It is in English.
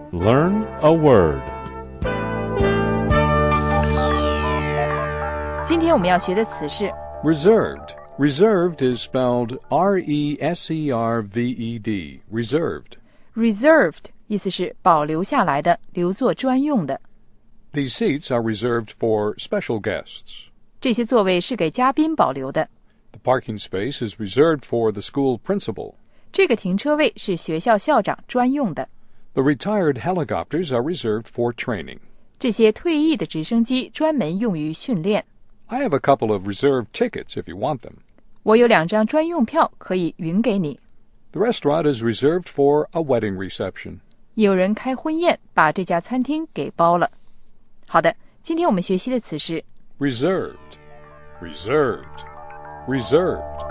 Learn a word. 今天我们要学的词是 Reserved. Reserved is spelled R-E-S-E-R-V-E-D. Reserved. reserved， 意思是保留下来的，留作专用的。 These seats are reserved for special guests. 这些座位是给嘉宾保留的。 The parking space is reserved for the school principal. 这个停车位是学校校长专用的。 The retired helicopters are reserved for training. 这些退役的直升机专门用于训练。 I have a couple of reserved tickets if you want them. 我有2张专用票可以匀给你。 The restaurant is reserved for a wedding reception. 有人开婚宴，把这家餐厅给包了。好的，今天我们学习的词是 Reserved. Reserved. Reserved.